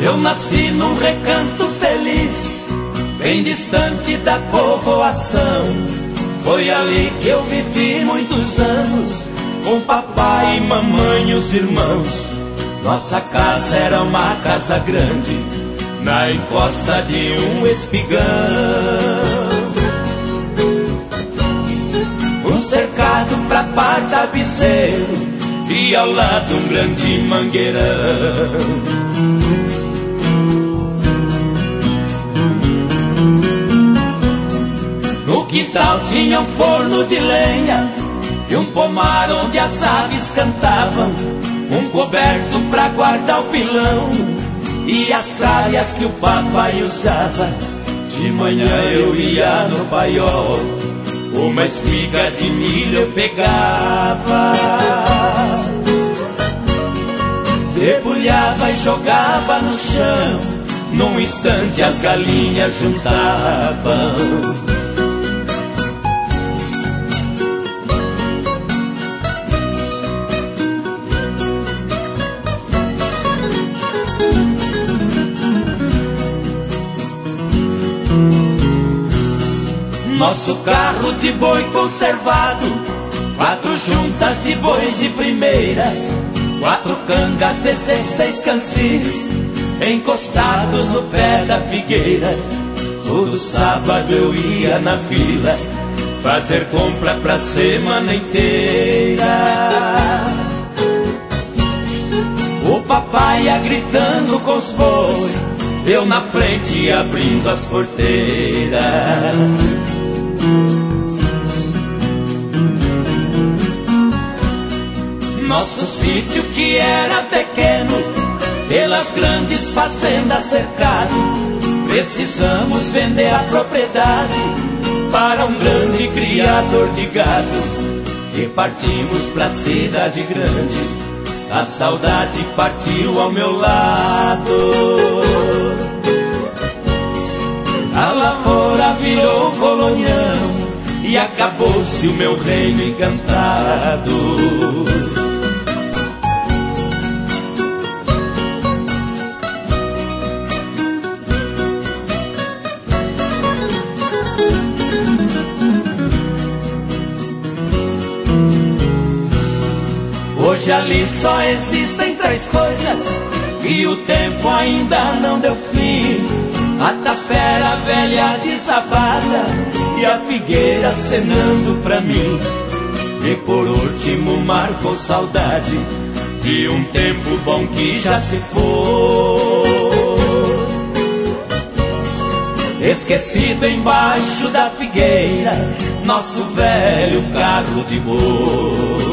Eu nasci num recanto feliz, bem distante da povoação. Foi ali que eu vivi muitos anos, com papai, mamãe e os irmãos. Nossa casa era uma casa grande, na encosta de um espigão. Um cercado pra par tapeceiro e ao lado um grande mangueirão. No quintal tinha um forno de lenha e um pomar onde as aves cantavam, um coberto pra guardar o pilão e as tralhas que o papai usava. De manhã eu ia no paiol, uma espiga de milho eu pegava, debulhava e jogava no chão. Num instante as galinhas juntavam. Nosso carro de boi conservado, 4 juntas de bois de primeira, 4 cangas, 16 cansis, encostados no pé da figueira. Todo sábado eu ia na vila fazer compra pra semana inteira. O papai ia gritando com os bois, eu na frente abrindo as porteiras. Nosso sítio que era pequeno, pelas grandes fazendas cercado, precisamos vender a propriedade para um grande criador de gado. E partimos pra cidade grande, a saudade partiu ao meu lado. A lavoura virou colonião e acabou-se o meu reino encantado. Hoje ali só existem 3 coisas e o tempo ainda não deu fim: a tapera velha desabada e a figueira acenando pra mim. E por último marcou saudade de um tempo bom que já se foi, esquecido embaixo da figueira, nosso velho carro de boi.